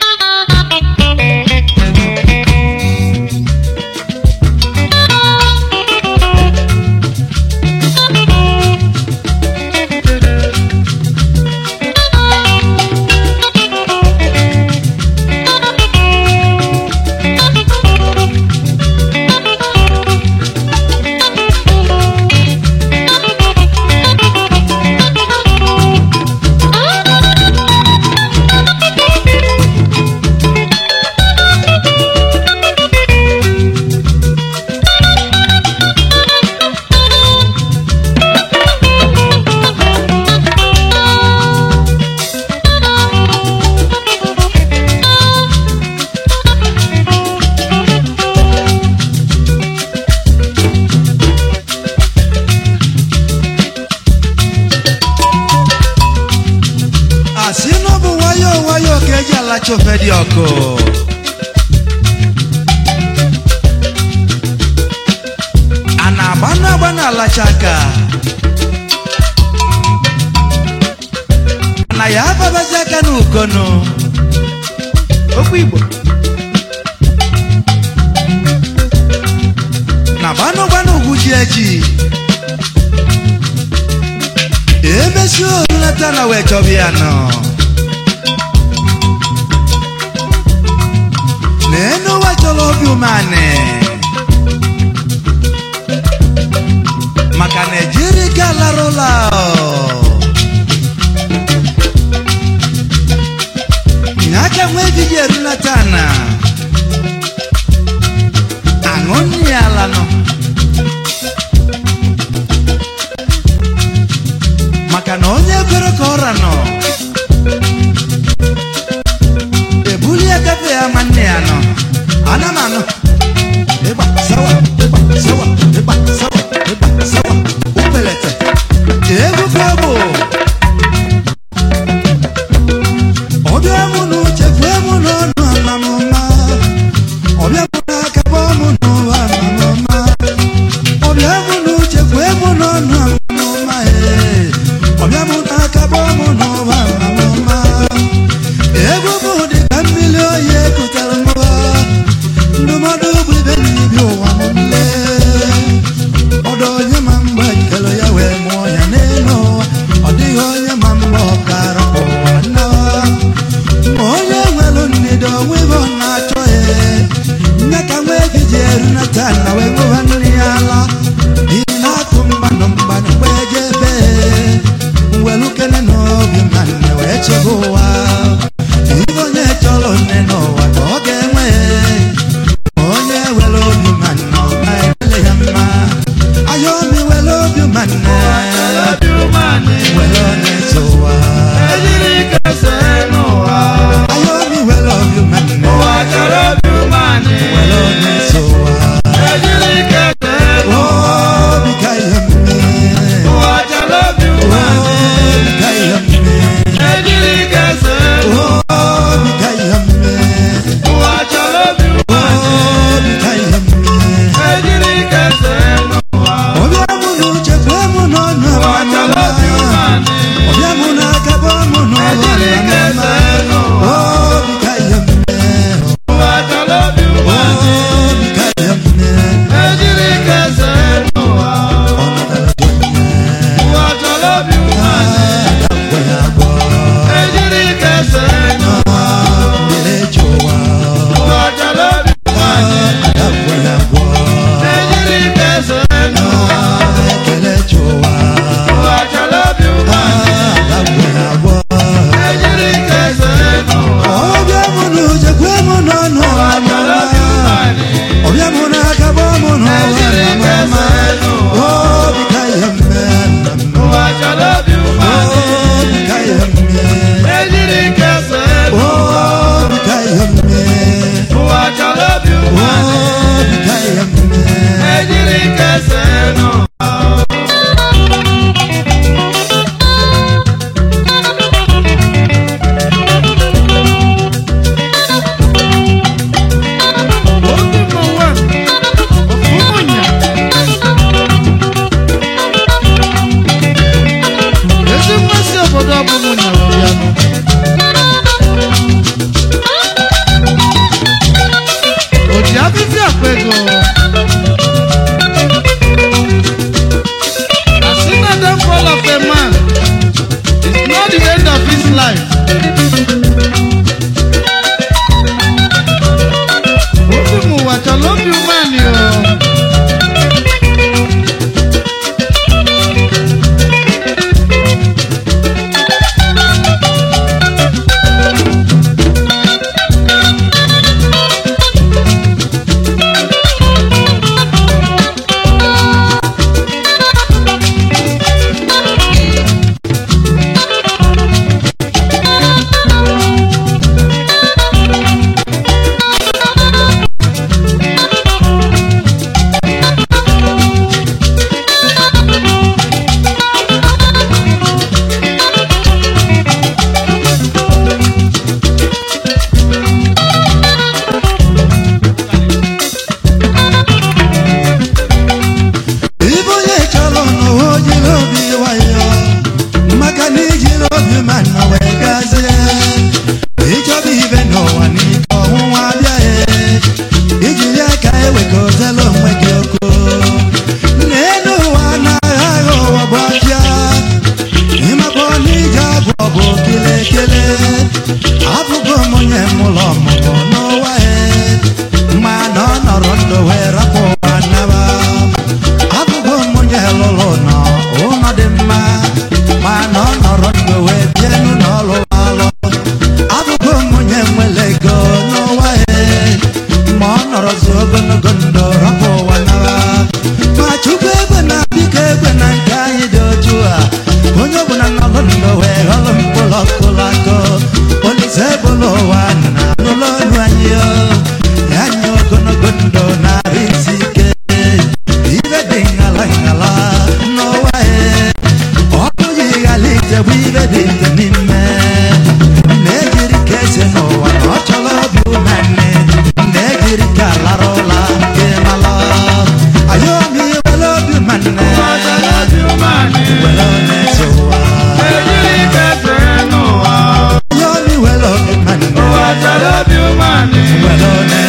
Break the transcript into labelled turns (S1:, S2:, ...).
S1: Chofedioko Anabana lachaka Anayaba bazaka nukono Okwibo Nabano bano gujeji Emesu natana wechobiano Neno wacholobi umane Makane jirika la rolao Nyaka mweji jeruna tana Angoni alano Makanonye korokorano Ebulia kafe amaneano Anamano Eba sawa Upelete Ebu kabo Obya munu chefwe munu Anamama Obya muna kabo munu Anamama ụwa n'ike ọnwụnwa bịa ijiri aka ewekọtala onwe gị oko n'elu ụwa na-agha agha ụwa bụ afịa ịmabụ n'ije abụ ọbụ kelekele abụgo m onye mụlọ ọmụmụ n'ụwa ma na ọ nọrọ ndụ wee rapụ ụwa naba abụgo m onye lụrụ nọ ụlọ dị mma ma na ọ nọrọ ndụ wee bienu n'ọlụ alụ abụgo m onye nwere ego n'ụwa ma ọ nọrọzi ogologo ndụ rapụ ụwa naba ma chukwu egbe na biko egbe na nke anyị dị otu a onye ọbụla nọrọ ndụ wee ghọrọ mkpụrụ ọkụlakọ Olise bụlụ ụwa na n'ụlọ ọrụ anyị ya nye ogologo ndụ na-arụ isi ike ibe dị ngala ngala n'ụwa ọ bụghị ghala ite bụ ibe dị ite n'ime na-ejiri ka ese n'ụwa ọ chọrọ obi ụmanne na-ejiri ka lara ụla nke mala ayomi were obi ụmanne were na-ese ụwa well on